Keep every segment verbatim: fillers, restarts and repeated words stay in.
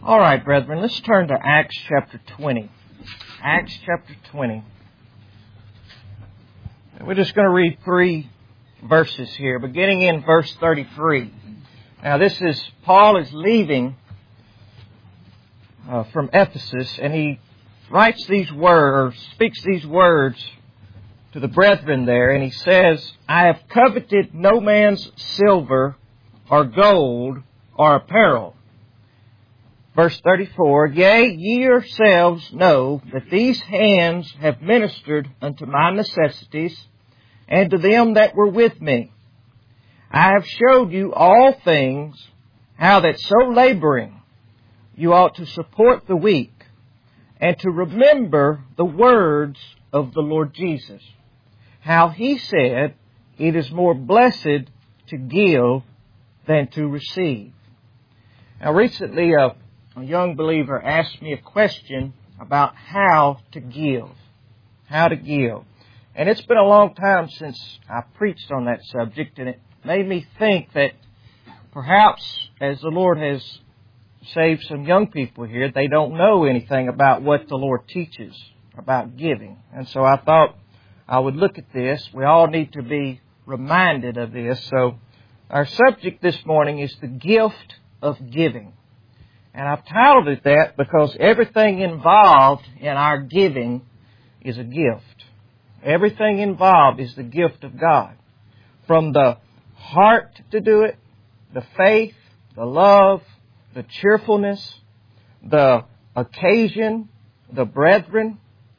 All right, brethren, let's turn to Acts chapter twenty. Acts chapter twenty. We're just going to read three verses here, beginning in verse thirty-three. Now, this is, Paul is leaving uh, from Ephesus, and he writes these words, or speaks these words to the brethren there, and he says, I have coveted no man's silver or gold or apparel. Verse thirty-four, Yea, ye yourselves know that these hands have ministered unto my necessities, and to them that were with me. I have showed you all things, how that so laboring you ought to support the weak, and to remember the words of the Lord Jesus, how He said, It is more blessed to give than to receive. Now recently, a A young believer asked me a question about how to give. How to give. And it's been a long time since I preached on that subject, and it made me think that perhaps as the Lord has saved some young people here, they don't know anything about what the Lord teaches about giving. And so I thought I would look at this. We all need to be reminded of this. So our subject this morning is the gift of giving. And I've titled it that because everything involved in our giving is a gift. Everything involved is the gift of God. From the heart to do it, the faith, the love, the cheerfulness, the occasion, the brethren,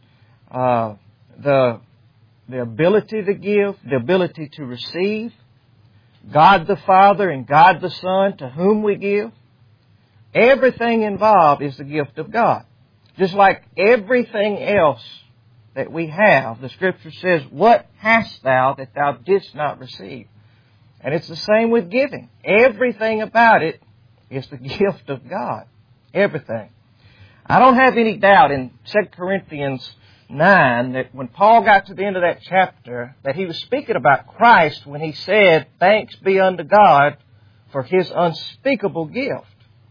uh, the, the ability to give, the ability to receive, God the Father and God the Son to whom we give. Everything involved is the gift of God. Just like everything else that we have, the Scripture says, What hast thou that thou didst not receive? And it's the same with giving. Everything about it is the gift of God. Everything. I don't have any doubt in Second Corinthians nine that when Paul got to the end of that chapter, that he was speaking about Christ when he said, Thanks be unto God for His unspeakable gift.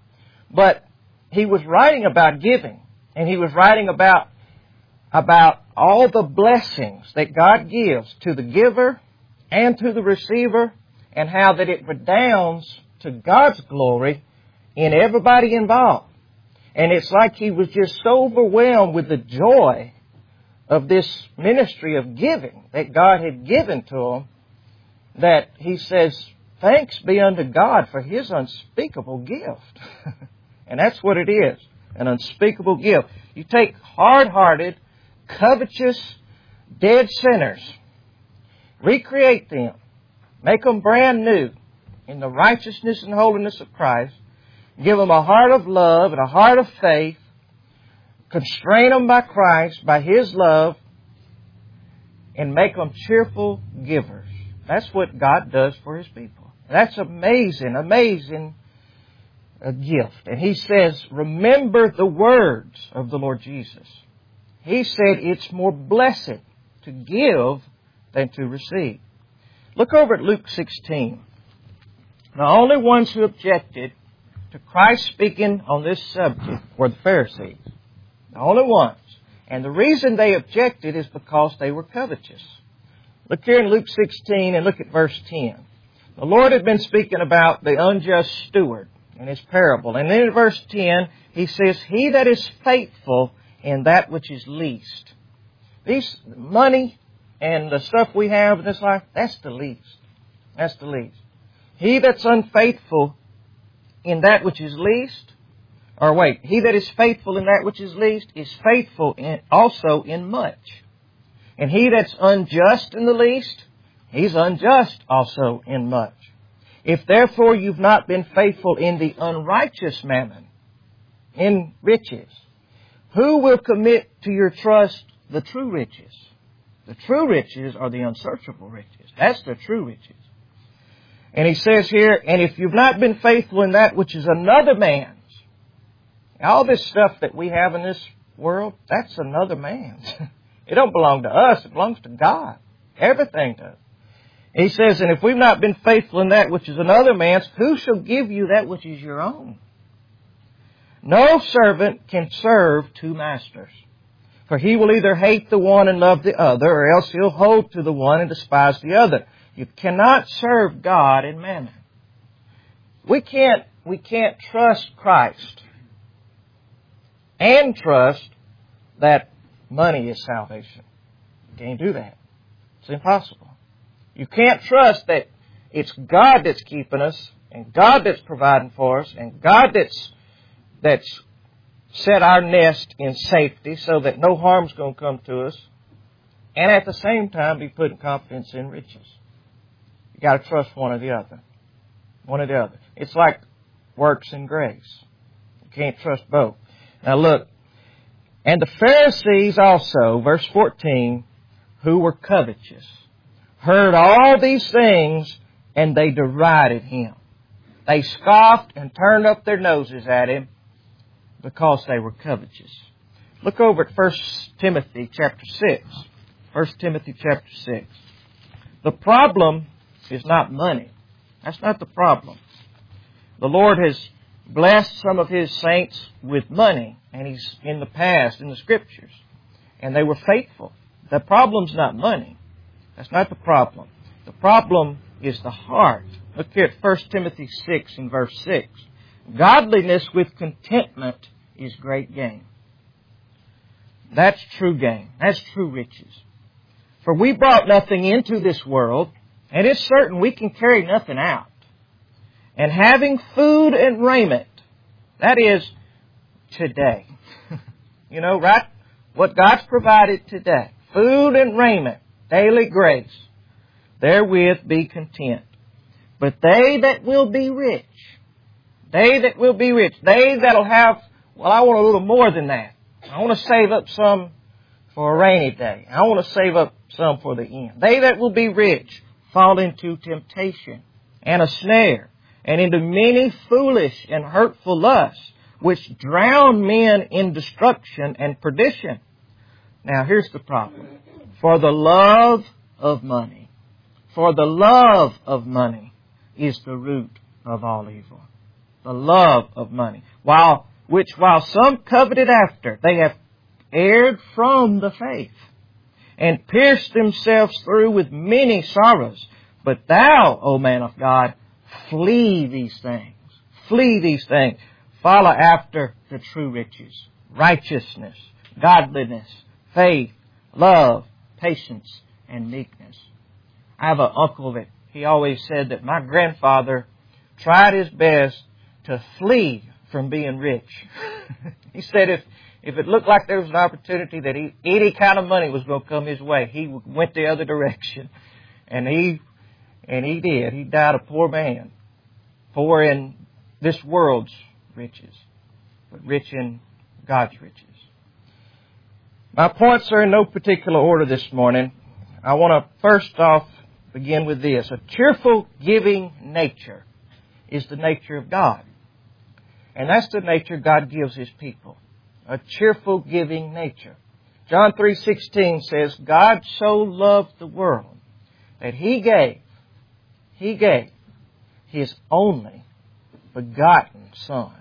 But he was writing about giving, and he was writing about, about all the blessings that God gives to the giver and to the receiver, and how that it redounds to God's glory in everybody involved. And it's like he was just so overwhelmed with the joy of this ministry of giving that God had given to him that he says, Thanks be unto God for His unspeakable gift. And that's what it is, an unspeakable gift. You take hard-hearted, covetous, dead sinners, recreate them, make them brand new in the righteousness and holiness of Christ, give them a heart of love and a heart of faith, constrain them by Christ, by His love, and make them cheerful givers. That's what God does for His people. That's amazing, amazing a gift. And he says, remember the words of the Lord Jesus. He said it's more blessed to give than to receive. Look over at Luke sixteen. The only ones who objected to Christ speaking on this subject were the Pharisees. The only ones. And the reason they objected is because they were covetous. Look here in Luke sixteen and look at verse ten. The Lord had been speaking about the unjust steward in His parable. And then in verse ten, He says, He that is faithful in that which is least. These money and the stuff we have in this life, that's the least. That's the least. He that's unfaithful in that which is least, or wait, he that is faithful in that which is least is faithful in, also in much. And he that's unjust in the least, he's unjust also in much. If therefore you've not been faithful in the unrighteous mammon, in riches, who will commit to your trust the true riches? The true riches are the unsearchable riches. That's the true riches. And he says here, and if you've not been faithful in that which is another man's, all this stuff that we have in this world, that's another man's. It don't belong to us. It belongs to God. Everything does. He says, and if we've not been faithful in that which is another man's, who shall give you that which is your own? No servant can serve two masters. For he will either hate the one and love the other, or else he'll hold to the one and despise the other. You cannot serve God and mammon. We can't, we can't trust Christ and trust that money is salvation. You can't do that. It's impossible. You can't trust that it's God that's keeping us, and God that's providing for us, and God that's that's set our nest in safety so that no harm's going to come to us, and at the same time be putting confidence in riches. You got to trust one or the other. One or the other. It's like works and grace. You can't trust both. Now look, and the Pharisees also, verse fourteen, who were covetous, heard all these things, and they derided him. They scoffed and turned up their noses at him because they were covetous. Look over at First Timothy chapter six. First Timothy chapter six. The problem is not money. That's not the problem. The Lord has blessed some of His saints with money, and He's in the past, in the Scriptures, and they were faithful. The problem's not money. That's not the problem. The problem is the heart. Look here at First Timothy six and verse six. Godliness with contentment is great gain. That's true gain. That's true riches. For we brought nothing into this world, and it's certain we can carry nothing out. And having food and raiment, that is today. You know, right? What God's provided today. Food and raiment, daily grace. Therewith be content. But they that will be rich, they that will be rich, they that'll have, well, I want a little more than that. I want to save up some for a rainy day. I want to save up some for the end. They that will be rich fall into temptation and a snare, and into many foolish and hurtful lusts, which drown men in destruction and perdition. Now, here's the problem. For the love of money, for the love of money is the root of all evil. The love of money. While, which while some coveted after, they have erred from the faith, and pierced themselves through with many sorrows. But thou, O man of God, flee these things. Flee these things. Follow after the true riches, righteousness, godliness, faith, love, patience, and meekness. I have an uncle that he always said that my grandfather tried his best to flee from being rich. He said if, if it looked like there was an opportunity that he, any kind of money was going to come his way, he went the other direction. And he, and he did. He died a poor man. Poor in this world's riches, but rich in God's riches. My points are in no particular order this morning. I want to first off begin with this. A cheerful giving nature is the nature of God. And that's the nature God gives His people. A cheerful giving nature. John three sixteen says, God so loved the world that He gave, He gave His only begotten Son.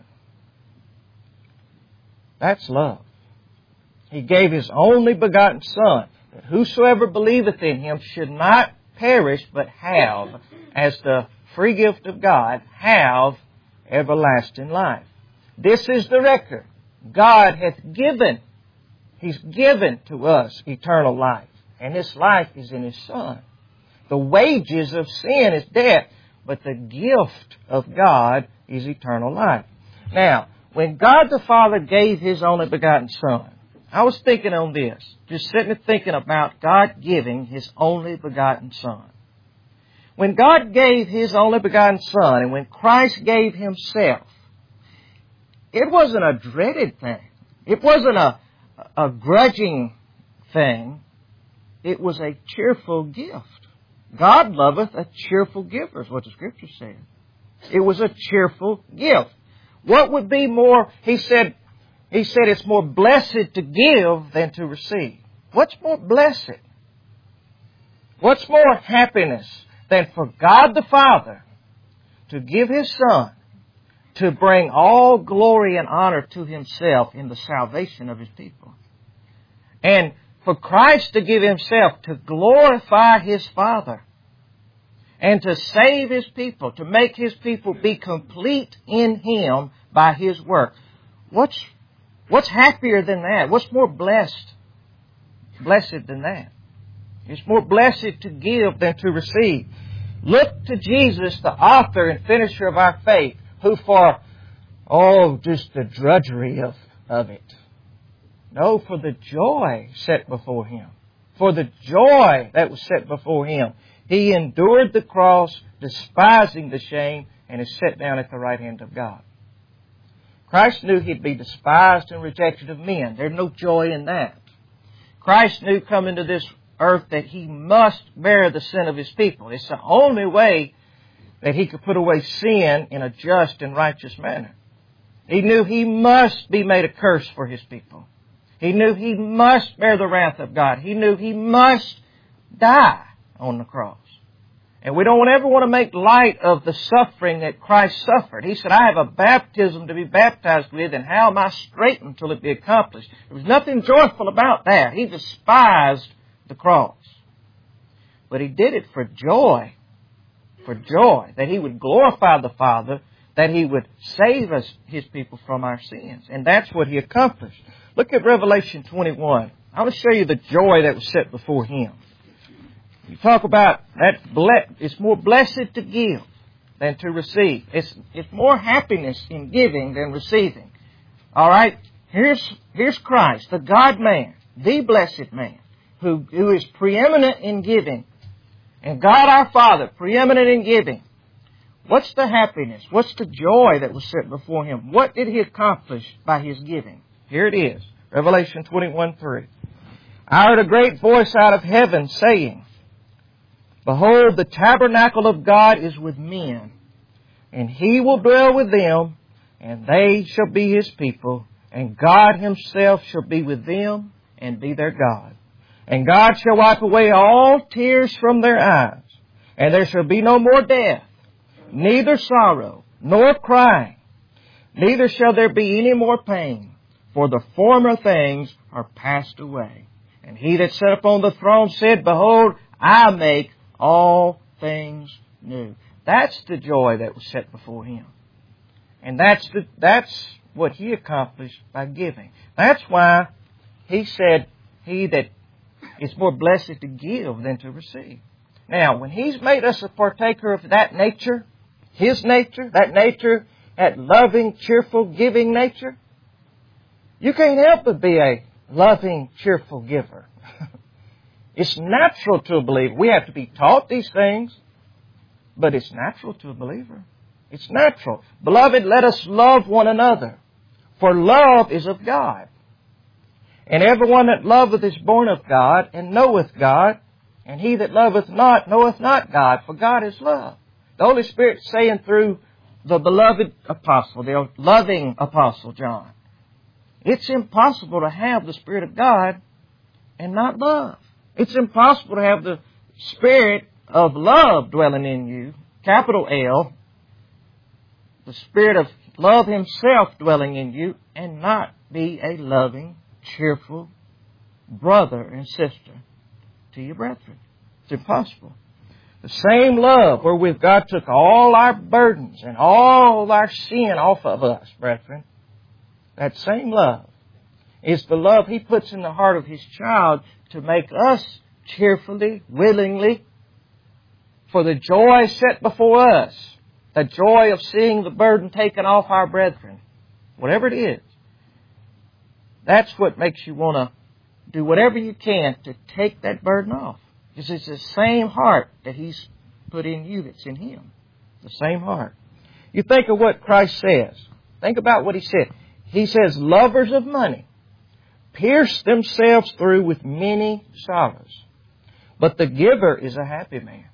That's love. He gave His only begotten Son, that whosoever believeth in Him should not perish, but have, as the free gift of God, have everlasting life. This is the record. God hath given, He's given to us eternal life. And this life is in His Son. The wages of sin is death, but the gift of God is eternal life. Now, when God the Father gave His only begotten Son, I was thinking on this, just sitting and thinking about God giving His only begotten Son. When God gave His only begotten Son, and when Christ gave Himself, it wasn't a dreaded thing. It wasn't a, a grudging thing. It was a cheerful gift. God loveth a cheerful giver, is what the Scripture said. It was a cheerful gift. What would be more, he said, he said it's more blessed to give than to receive. What's more blessed? What's more happiness than for God the Father to give His Son to bring all glory and honor to Himself in the salvation of His people. And for Christ to give Himself to glorify His Father and to save His people, to make His people be complete in Him by His work. What's, what's happier than that? What's more blessed, blessed than that? It's more blessed to give than to receive. Look to Jesus, the author and finisher of our faith, who for, oh, just the drudgery of, of it. No, for the joy set before Him. For the joy that was set before Him. He endured the cross, despising the shame, and is set down at the right hand of God. Christ knew He'd be despised and rejected of men. There's no joy in that. Christ knew coming to this earth that He must bear the sin of His people. It's the only way that He could put away sin in a just and righteous manner. He knew He must be made a curse for His people. He knew He must bear the wrath of God. He knew He must die on the cross. And we don't ever want to make light of the suffering that Christ suffered. He said, I have a baptism to be baptized with, and how am I straitened until it be accomplished? There was nothing joyful about that. He despised the cross. But He did it for joy. For joy. That He would glorify the Father. That He would save us, His people, from our sins. And that's what He accomplished. Look at Revelation twenty-one. I want to show you the joy that was set before Him. You talk about that, ble- it's more blessed to give than to receive. It's, it's more happiness in giving than receiving. All right? Here's, here's Christ, the God-man, the blessed man, who, who is preeminent in giving. And God our Father, preeminent in giving. What's the happiness? What's the joy that was set before Him? What did He accomplish by His giving? Here it is. Revelation twenty-one three. I heard a great voice out of heaven saying, Behold, the tabernacle of God is with men, and He will dwell with them, and they shall be His people, and God Himself shall be with them, and be their God. And God shall wipe away all tears from their eyes, and there shall be no more death, neither sorrow, nor crying, neither shall there be any more pain, for the former things are passed away. And He that sat upon the throne said, Behold, I make all things new. That's the joy that was set before Him. And that's the, that's what He accomplished by giving. That's why He said, He that is more blessed to give than to receive. Now, when He's made us a partaker of that nature, His nature, that nature, that loving, cheerful, giving nature, you can't help but be a loving, cheerful giver. It's natural to a believer. We have to be taught these things, but it's natural to a believer. It's natural. Beloved, let us love one another, for love is of God. And everyone that loveth is born of God, and knoweth God, and he that loveth not knoweth not God, for God is love. The Holy Spirit saying through the beloved apostle, the loving apostle John, it's impossible to have the Spirit of God and not love. It's impossible to have the Spirit of love dwelling in you, capital L, the Spirit of love Himself dwelling in you, and not be a loving, cheerful brother and sister to your brethren. It's impossible. The same love wherewith God took all our burdens and all our sin off of us, brethren, that same love is the love He puts in the heart of His child to make us cheerfully, willingly, for the joy set before us, the joy of seeing the burden taken off our brethren, whatever it is. That's what makes you want to do whatever you can to take that burden off. Because it's the same heart that He's put in you that's in Him. The same heart. You think of what Christ says. Think about what He said. He says, lovers of money pierce themselves through with many sorrows, but the giver is a happy man.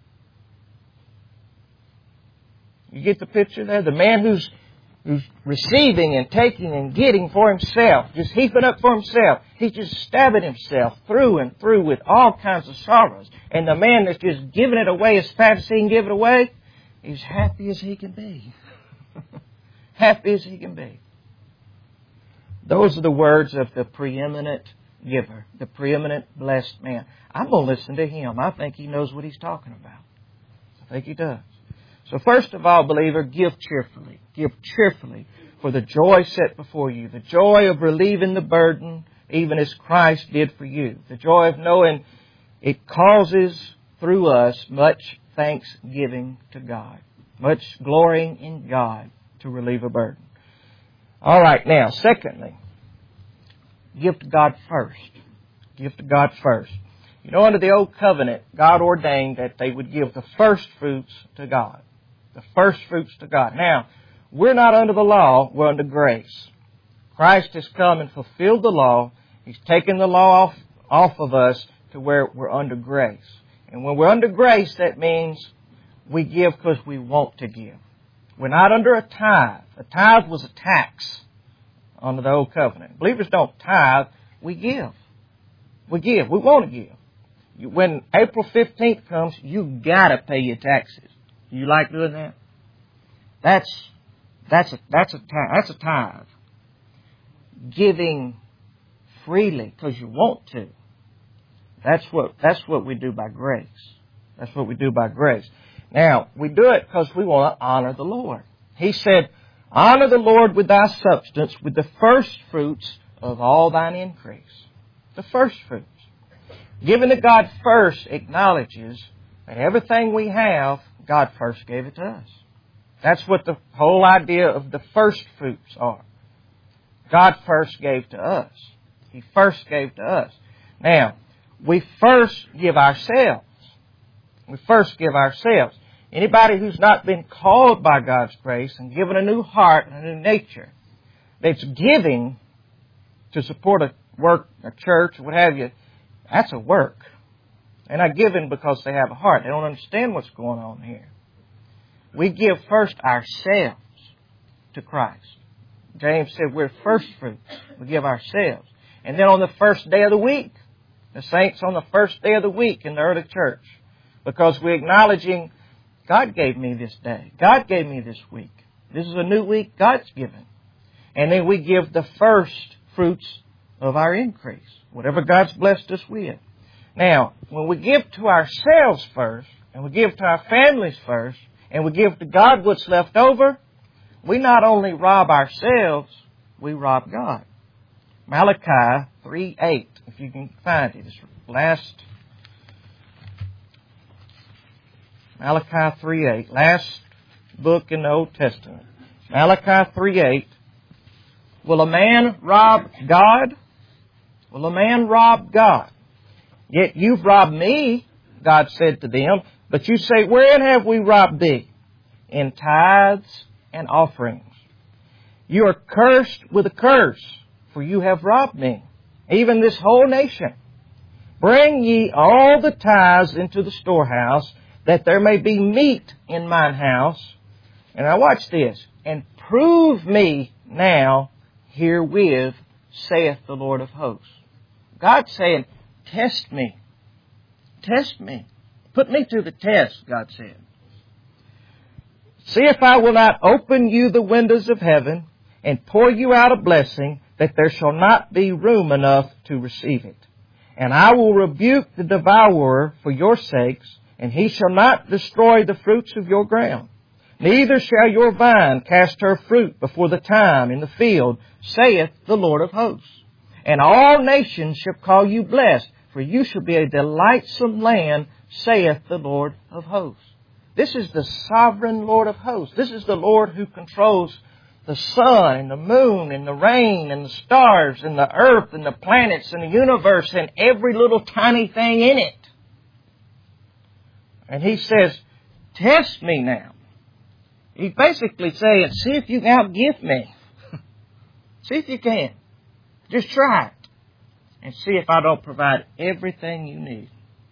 You get the picture there? The man who's, who's receiving and taking and getting for himself, just heaping up for himself. He's just stabbing himself through and through with all kinds of sorrows. And the man that's just giving it away as fast as he can give it away, is happy as he can be. happy as he can be. Those are the words of the preeminent giver, the preeminent blessed man. I'm going to listen to him. I think he knows what he's talking about. I think he does. So first of all, believer, give cheerfully. Give cheerfully for the joy set before you. The joy of relieving the burden, even as Christ did for you. The joy of knowing it causes through us much thanksgiving to God. Much glorying in God to relieve a burden. All right, now, secondly, give to God first. Give to God first. You know, under the Old Covenant, God ordained that they would give the first fruits to God. The first fruits to God. Now, we're not under the law, we're under grace. Christ has come and fulfilled the law. He's taken the law off, off of us to where we're under grace. And when we're under grace, that means we give because we want to give. We're not under a tithe. A tithe was a tax under the Old Covenant. Believers don't tithe, we give. We give. We want to give. When April fifteenth comes, you gotta pay your taxes. Do you like doing that? That's that's a that's a that's a tithe. Giving freely because you want to. That's what that's what we do by grace. That's what we do by grace. Now, we do it because we want to honor the Lord. He said, honor the Lord with thy substance, with the first fruits of all thine increase. The first fruits. Giving to God first acknowledges that everything we have, God first gave it to us. That's what the whole idea of the first fruits are. God first gave to us. He first gave to us. Now, we first give ourselves. We first give ourselves. Anybody who's not been called by God's grace and given a new heart and a new nature, that's giving to support a work, a church, what have you, that's a work. They're not giving because they have a heart. They don't understand what's going on here. We give first ourselves to Christ. James said we're first fruits. We give ourselves. And then on the first day of the week, the saints on the first day of the week in the early church, because we're acknowledging God gave me this day. God gave me this week. This is a new week God's given. And then we give the first fruits of our increase, whatever God's blessed us with. Now, when we give to ourselves first, and we give to our families first, and we give to God what's left over, we not only rob ourselves, we rob God. Malachi three eight, if you can find it. It's last Malachi three eight, last book in the Old Testament. Malachi three eight. Will a man rob God? Will a man rob God? Yet you've robbed me, God said to them. But you say, wherein have we robbed thee? In tithes and offerings. You are cursed with a curse, for you have robbed me, even this whole nation. Bring ye all the tithes into the storehouse, that there may be meat in mine house. And now watch this. And prove me now herewith, saith the Lord of hosts. God's saying, test me. Test me. Put me to the test, God said. See if I will not open you the windows of heaven and pour you out a blessing, that there shall not be room enough to receive it. And I will rebuke the devourer for your sakes, and he shall not destroy the fruits of your ground. Neither shall your vine cast her fruit before the time in the field, saith the Lord of hosts. And all nations shall call you blessed, for you shall be a delightsome land, saith the Lord of hosts. This is the sovereign Lord of hosts. This is the Lord who controls the sun and the moon and the rain and the stars and the earth and the planets and the universe and every little tiny thing in it. And He says, test me now. He's basically saying, see if you can outgive me. See if you can. Just try it. And see if I don't provide everything you need.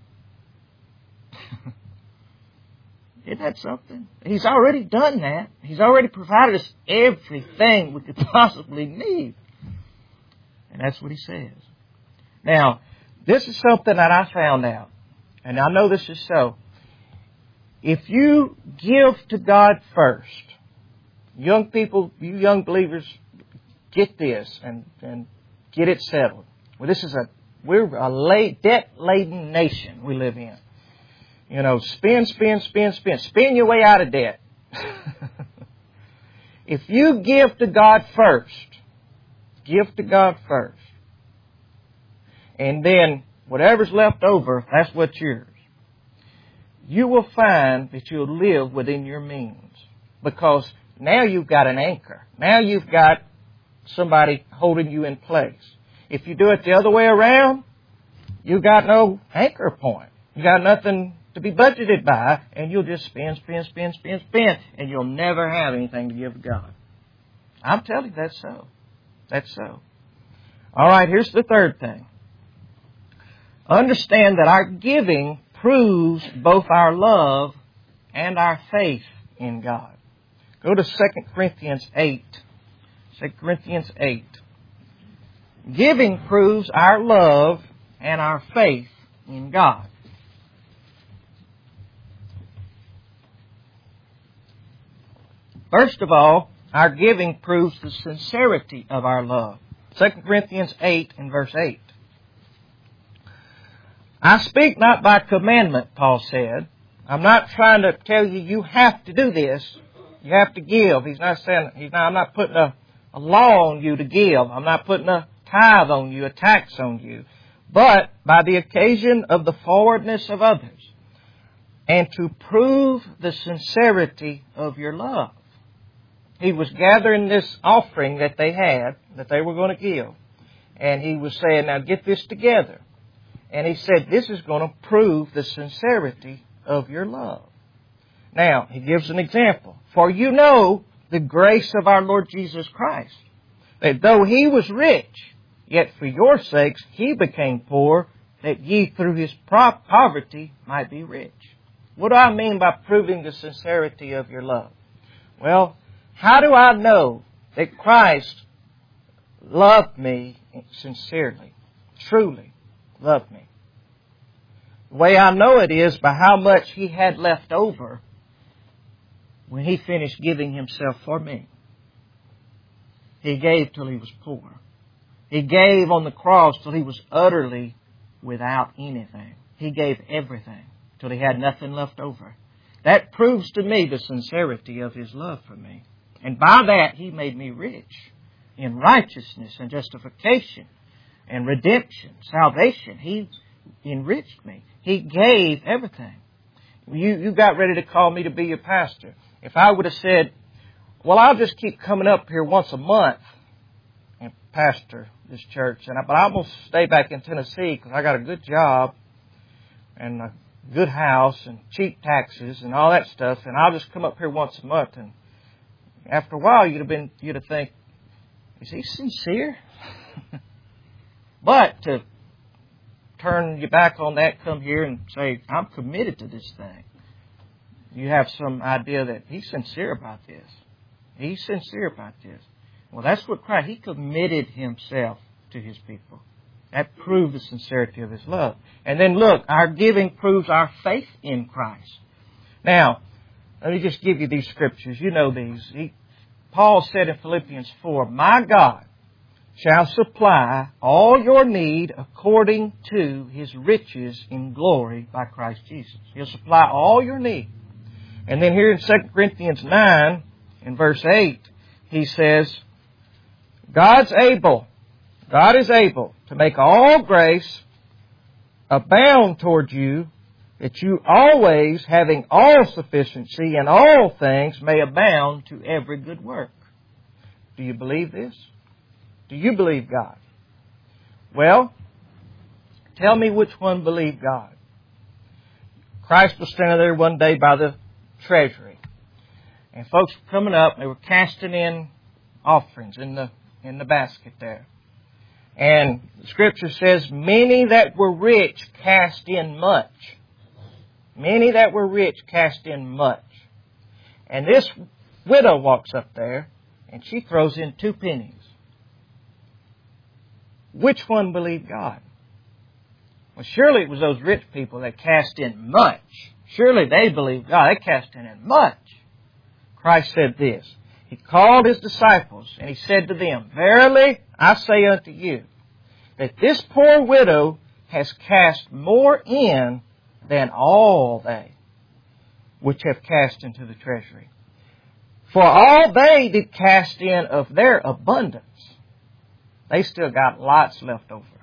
Isn't that something? He's already done that. He's already provided us everything we could possibly need. And that's what He says. Now, this is something that I found out. And I know this is so. If you give to God first, Young people, you young believers, get this and, and get it settled. Well, this is a, we're a late, debt-laden nation we live in. You know, spend, spend, spend, spend. Spend your way out of debt. If you give to God first, give to God first, and then whatever's left over, that's what's yours, you will find that you'll live within your means. Because now you've got an anchor. Now you've got somebody holding you in place. If you do it the other way around, you've got no anchor point. You got nothing to be budgeted by, and you'll just spend, spend, spend, spend, spend, and you'll never have anything to give to God. I'm telling you, that's so. That's so. All right, here's the third thing. Understand that our giving proves both our love and our faith in God. Go to Second Corinthians eight. Second Corinthians eight. Giving proves our love and our faith in God. First of all, our giving proves the sincerity of our love. Second Corinthians eight and verse eight. I speak not by commandment, Paul said. I'm not trying to tell you you have to do this. You have to give. He's not saying, he's not, I'm not putting a, a law on you to give. I'm not putting a tithe on you, a tax on you. But by the occasion of the forwardness of others, and to prove the sincerity of your love. He was gathering this offering that they had, that they were going to give. And he was saying, now get this together. And he said, this is going to prove the sincerity of your love. Now, he gives an example. For you know the grace of our Lord Jesus Christ, that though he was rich, yet for your sakes he became poor, that ye through his poverty might be rich. What do I mean by proving the sincerity of your love? Well, how do I know that Christ loved me sincerely, truly loved me? The way I know it is by how much he had left over when he finished giving himself for me. He gave till he was poor. He gave on the cross till he was utterly without anything. He gave everything till he had nothing left over. That proves to me the sincerity of his love for me. And by that, he made me rich in righteousness and justification and redemption, salvation. He enriched me. He gave everything. You, you got ready to call me to be your pastor. If I would have said, well, I'll just keep coming up here once a month and pastor this church, and I, but I'm going to stay back in Tennessee because I got a good job and a good house and cheap taxes and all that stuff, and I'll just come up here once a month. And after a while, you'd have been, you'd have think, is he sincere? But to turn your back on that, come here and say, I'm committed to this thing. You have some idea that he's sincere about this. He's sincere about this. Well, that's what Christ, he committed himself to his people. That proved the sincerity of his love. And then look, our giving proves our faith in Christ. Now, let me just give you these scriptures. You know these. He, Paul said in Philippians four, my God shall supply all your need according to his riches in glory by Christ Jesus. He'll supply all your need. And then here in Second Corinthians nine, in verse eight, he says, God's able, God is able to make all grace abound toward you, that you always, having all sufficiency in all things, may abound to every good work. Do you believe this? Do you believe God? Well, tell me which one believed God. Christ was standing there one day by the treasury. And folks were coming up, they were casting in offerings in the in the basket there. And the Scripture says, many that were rich cast in much. Many that were rich cast in much. And this widow walks up there, and she throws in two pennies. Which one believed God? Well, surely it was those rich people that cast in much. Surely they believed God. They cast in much. Christ said this, He called His disciples, and He said to them, Verily I say unto you, that this poor widow has cast more in than all they which have cast into the treasury. For all they did cast in of their abundance, they still got lots left over.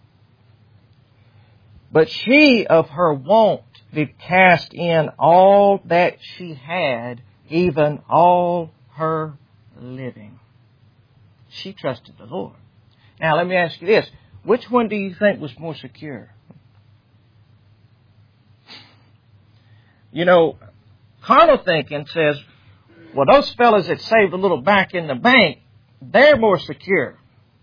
But she of her want did cast in all that she had, even all her living. She trusted the Lord. Now let me ask you this. Which one do you think was more secure? You know, carnal thinking says, well, those fellas that saved a little back in the bank, they're more secure.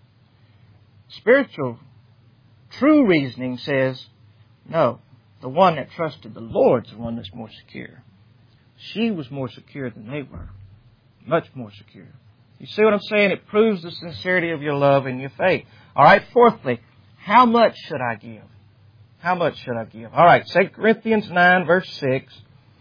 Spiritual, true reasoning says, no, the one that trusted the Lord's the one that's more secure. She was more secure than they were. Much more secure. You see what I'm saying? It proves the sincerity of your love and your faith. All right, fourthly, how much should I give? How much should I give? All right, Second Corinthians nine, verse six.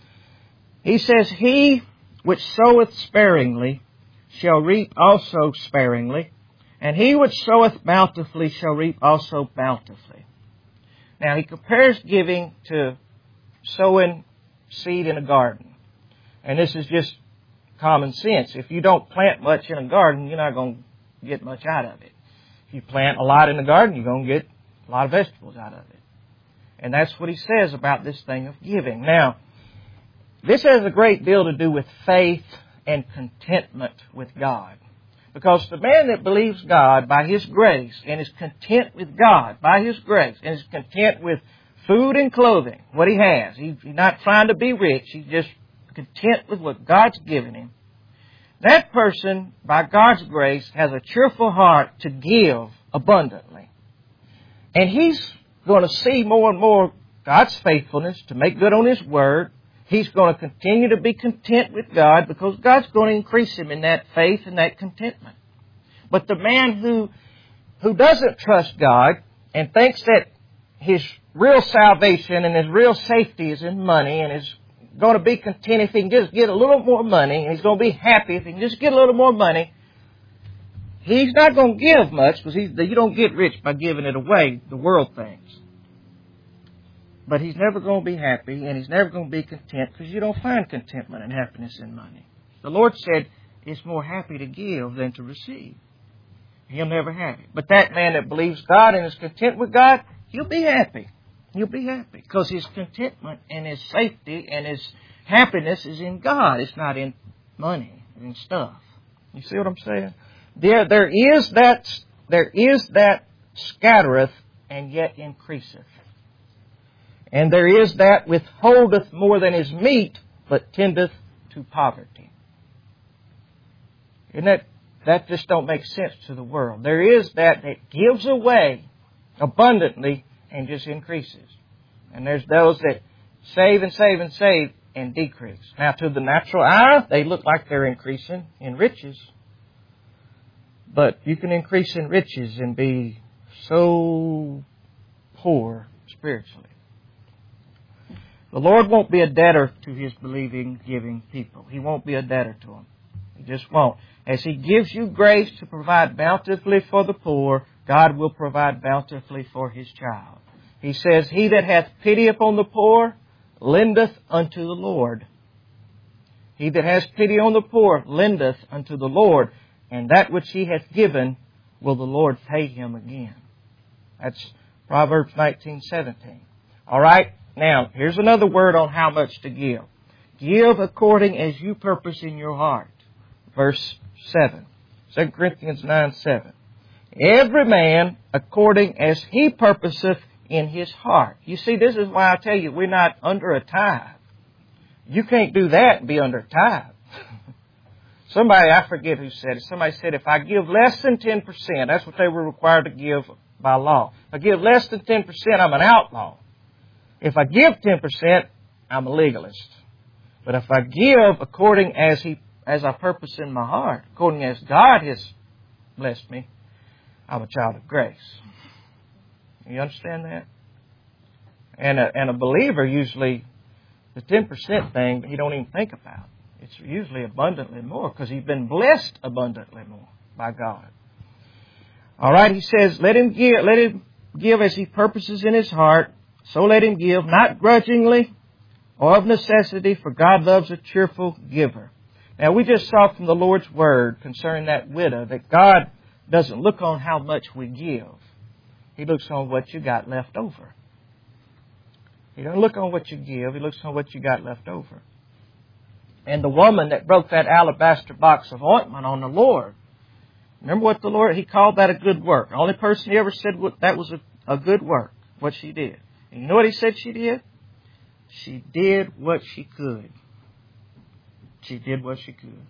He says, He which soweth sparingly shall reap also sparingly, and he which soweth bountifully shall reap also bountifully. Now, he compares giving to sowing seed in a garden. And this is just common sense. If you don't plant much in a garden, you're not going to get much out of it. If you plant a lot in the garden, you're going to get a lot of vegetables out of it. And that's what he says about this thing of giving. Now, this has a great deal to do with faith and contentment with God. Because the man that believes God by His grace and is content with God by His grace and is content with food and clothing, what he has. He's not trying to be rich. He's just content with what God's given him. That person, by God's grace, has a cheerful heart to give abundantly. And he's going to see more and more God's faithfulness to make good on His Word. He's going to continue to be content with God because God's going to increase him in that faith and that contentment. But the man who who doesn't trust God and thinks that his real salvation and his real safety is in money and is going to be content if he can just get a little more money, and he's going to be happy if he can just get a little more money, he's not going to give much because you don't get rich by giving it away, the world thinks. But he's never going to be happy, and he's never going to be content because you don't find contentment and happiness in money. The Lord said it's more happy to give than to receive. He'll never have it. But that man that believes God and is content with God, he'll be happy. He'll be happy because his contentment and his safety and his happiness is in God. It's not in money and stuff. You see what I'm saying? There, there is that, there is that scattereth and yet increaseth. And there is that withholdeth more than is meet, but tendeth to poverty. Isn't that, that just don't make sense to the world. There is that that gives away abundantly and just increases. And there's those that save and save and save and decrease. Now, to the natural eye, they look like they're increasing in riches. But you can increase in riches and be so poor spiritually. The Lord won't be a debtor to His believing, giving people. He won't be a debtor to them. He just won't. As He gives you grace to provide bountifully for the poor, God will provide bountifully for His child. He says, He that hath pity upon the poor, lendeth unto the Lord. He that has pity on the poor, lendeth unto the Lord. And that which he hath given, will the Lord pay him again. That's Proverbs nineteen seventeen. All right? Now, here's another word on how much to give. Give according as you purpose in your heart. Verse seven. Second Corinthians nine seven. Every man according as he purposeth in his heart. You see, this is why I tell you, we're not under a tithe. You can't do that and be under a tithe. Somebody, I forget who said it, somebody said if I give less than ten percent, that's what they were required to give by law. If I give less than ten percent, I'm an outlaw. If I give ten percent, I'm a legalist. But if I give according as he, as I purpose in my heart, according as God has blessed me, I'm a child of grace. You understand that? And a, and a believer usually, the ten percent thing, he don't even think about. It's usually abundantly more because he's been blessed abundantly more by God. All right, he says, let him give, let him give as he purposes in his heart. So let him give, not grudgingly or of necessity, for God loves a cheerful giver. Now, we just saw from the Lord's Word concerning that widow that God doesn't look on how much we give. He looks on what you got left over. He doesn't look on what you give. He looks on what you got left over. And the woman that broke that alabaster box of ointment on the Lord, remember what the Lord, He called that a good work. The only person He ever said that was a, a good work, what she did. And you know what He said she did? She did what she could. She did what she could.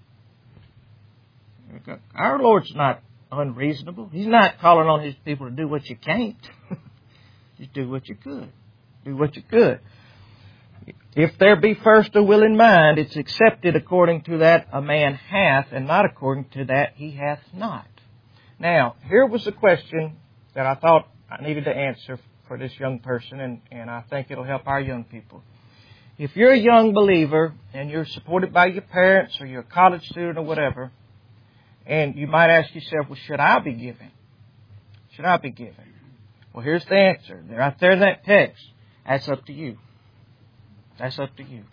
Our Lord's not unreasonable. He's not calling on His people to do what you can't. Just do what you could. Do what you could. If there be first a willing mind, it's accepted according to that a man hath, and not according to that he hath not. Now, here was a question that I thought I needed to answer for this young person, and, and I think it'll help our young people. If you're a young believer, and you're supported by your parents, or you're a college student, or whatever, and you might ask yourself, well, should I be giving? Should I be giving? Well, here's the answer. Right there in that text. That's up to you. That's up to you.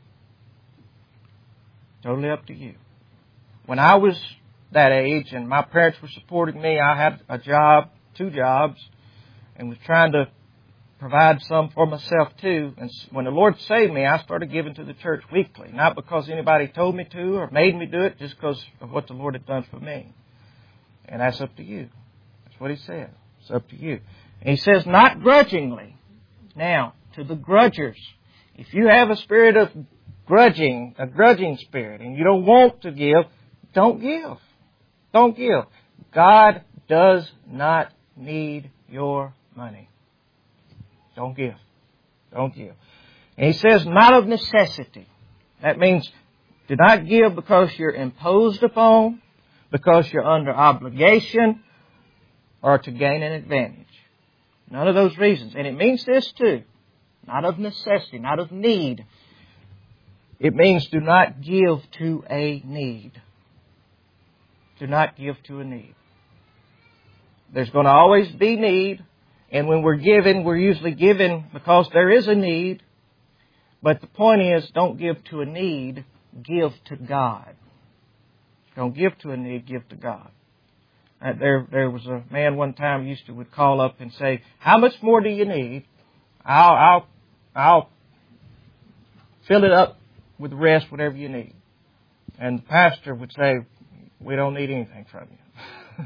Totally up to you. When I was that age and my parents were supporting me, I had a job, two jobs, and was trying to provide some for myself too. And when the Lord saved me, I started giving to the church weekly. Not because anybody told me to or made me do it, just because of what the Lord had done for me. And that's up to you. That's what He said. It's up to you. And He says, not grudgingly. Now, to the grudgers, if you have a spirit of grudging, a grudging spirit, and you don't want to give, don't give. Don't give. God does not need your money. Don't give. Don't give. And He says, not of necessity. That means do not give because you're imposed upon, because you're under obligation, or to gain an advantage. None of those reasons. And it means this too. Not of necessity, not of need. It means do not give to a need. Do not give to a need. There's going to always be need. And when we're giving, we're usually giving because there is a need. But the point is, don't give to a need. Give to God. Don't give to a need. Give to God. Uh, there, there was a man one time used to would call up and say, "How much more do you need? I'll, I'll, I'll fill it up with the rest, whatever you need." And the pastor would say, "We don't need anything from you."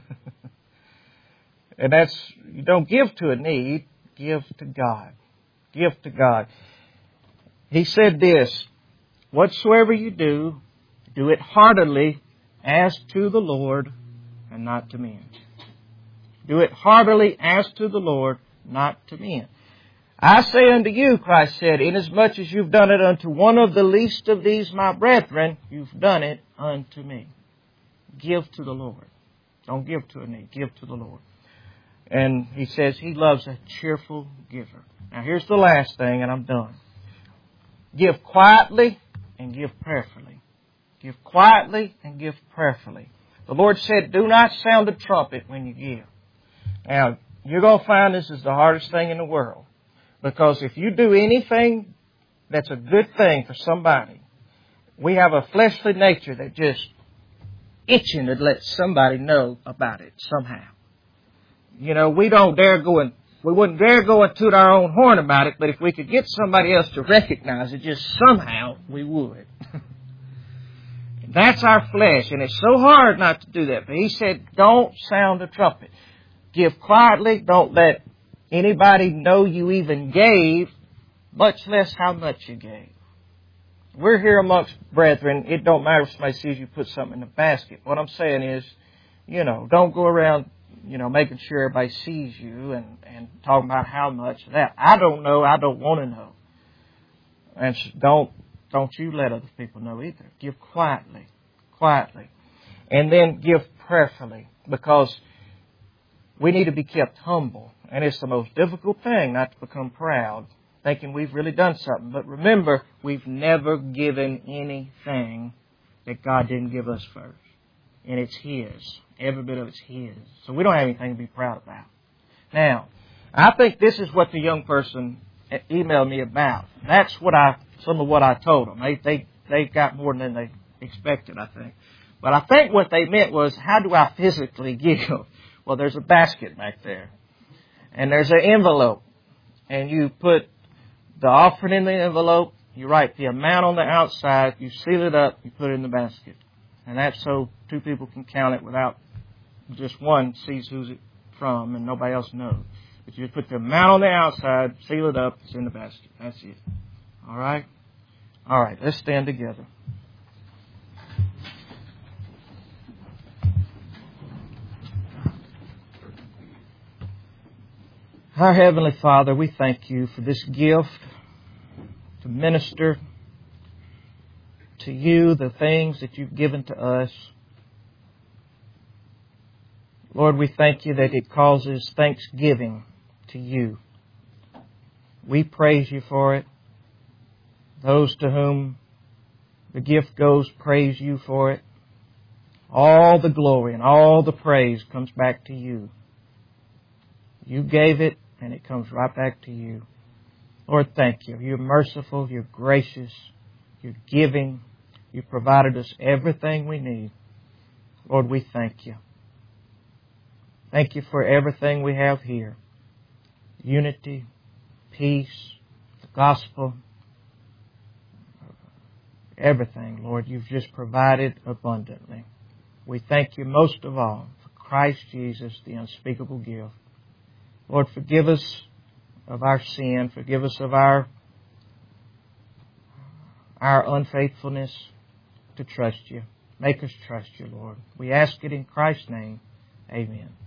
And that's, you don't give to a need, give to God. Give to God. He said this, whatsoever you do, do it heartily as to the Lord and not to men. Do it heartily as to the Lord, not to men. I say unto you, Christ said, inasmuch as you've done it unto one of the least of these my brethren, you've done it unto me. Give to the Lord. Don't give to a need. Give to the Lord. And He says He loves a cheerful giver. Now here's the last thing, and I'm done. Give quietly and give prayerfully. Give quietly and give prayerfully. The Lord said, do not sound a trumpet when you give. Now, you're going to find this is the hardest thing in the world. Because if you do anything that's a good thing for somebody, we have a fleshly nature that just itching to let somebody know about it somehow. You know, we don't dare go and, we wouldn't dare go and toot our own horn about it, but if we could get somebody else to recognize it, just somehow we would. That's our flesh, and it's so hard not to do that. But He said, don't sound a trumpet. Give quietly. Don't let anybody know you even gave, much less how much you gave. We're here amongst brethren. It don't matter if somebody sees you put something in the basket. What I'm saying is, you know, don't go around, you know, making sure everybody sees you and, and talking about how much of that. I don't know. I don't want to know. And don't, don't you let other people know either. Give quietly, quietly. And then give prayerfully, because we need to be kept humble. And it's the most difficult thing not to become proud thinking we've really done something. But remember, we've never given anything that God didn't give us first. And it's His. Every bit of it's His. So we don't have anything to be proud about. Now, I think this is what the young person emailed me about. That's what I, some of what I told them. They, they, they got more than they expected, I think. But I think what they meant was, how do I physically give? Well, there's a basket back there. And there's an envelope. And you put the offering in the envelope. You write the amount on the outside. You seal it up. You put it in the basket. And that's so two people can count it without just one sees who's it from and nobody else knows. But you just put the amount on the outside, seal it up, it's in the basket. That's it. All right? All right, let's stand together. Our Heavenly Father, we thank You for this gift to minister to You the things that You've given to us. Lord, we thank You that it causes thanksgiving to You. We praise You for it. Those to whom the gift goes praise You for it. All the glory and all the praise comes back to You. You gave it, and it comes right back to You. Lord, thank You. You're merciful. You're gracious. You're giving. You've provided us everything we need. Lord, we thank You. Thank You for everything we have here. Unity, peace, the gospel, everything, Lord, You've just provided abundantly. We thank You most of all for Christ Jesus, the unspeakable gift. Lord, forgive us of our sin. Forgive us of our, our unfaithfulness to trust You. Make us trust You, Lord. We ask it in Christ's name. Amen.